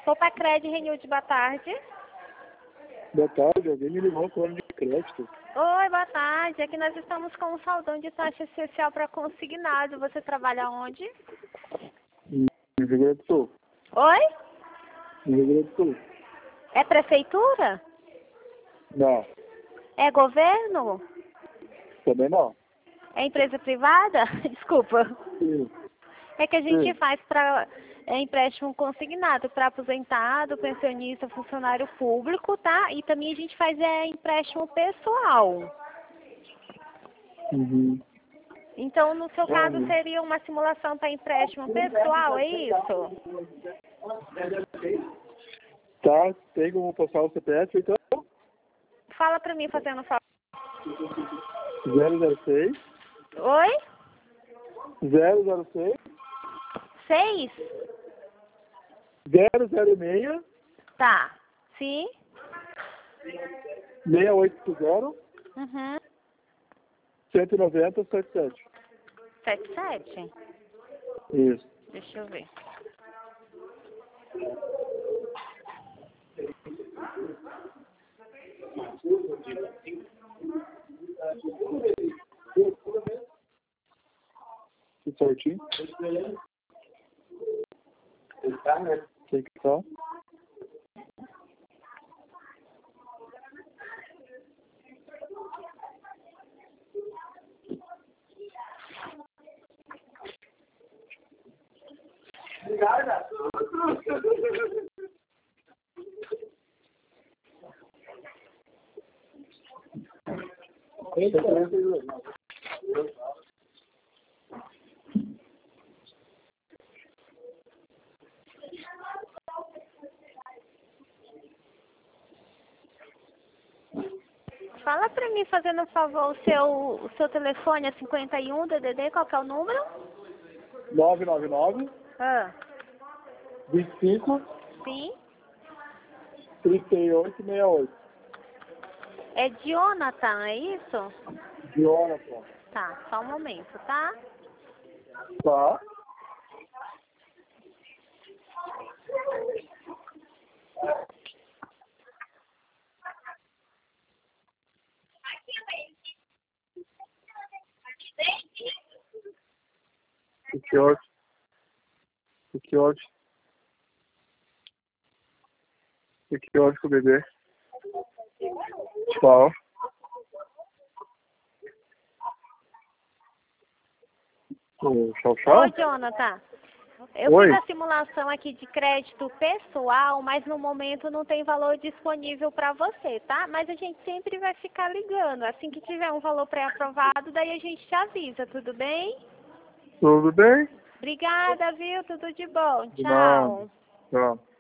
Poupa Cred Renilde, boa tarde. Boa tarde, alguém me ligou com o ano de crédito. Oi, boa tarde. Aqui nós estamos com um saldão de taxa especial para consignado. Você trabalha onde? Em Rio Grande do Sul. Oi? Em Rio Grande do Sul. É prefeitura? Não, É governo? também não. É empresa privada? Desculpa. Sim. É que a gente Sim. faz para empréstimo consignado para aposentado, pensionista, funcionário público, tá? E também a gente faz empréstimo pessoal. Uhum. Então, no seu caso, Uhum. seria uma simulação para empréstimo pessoal, é isso? Tá, tem como passar o CPF, então? Fala para mim fazendo favor. 006 Oi? 006 6? 006 Tá. Sim? 680 Uhum. 190 77. 77? Isso. Deixa eu ver. Tudo certinho? Tem que estar. Fala para mim fazendo favor o seu telefone é 51 DDD, qual que é o número? 999 Ah. 25 Sim? 38 68. É Jonathan, é isso? Jonathan. Tá, só um momento, tá? Tá. Que ótimo. Que ótimo. Que ótimo, bebê. Tchau. Tchau, tchau. Oi, Jonathan. Eu Oi. fiz a simulação aqui de crédito pessoal, mas no momento não tem valor disponível para você, tá? Mas a gente sempre vai ficar ligando. Assim que tiver um valor pré-aprovado, daí a gente te avisa, tudo bem? Tudo bem? Obrigada, viu? Tudo de bom. De nada. Tchau. Tchau.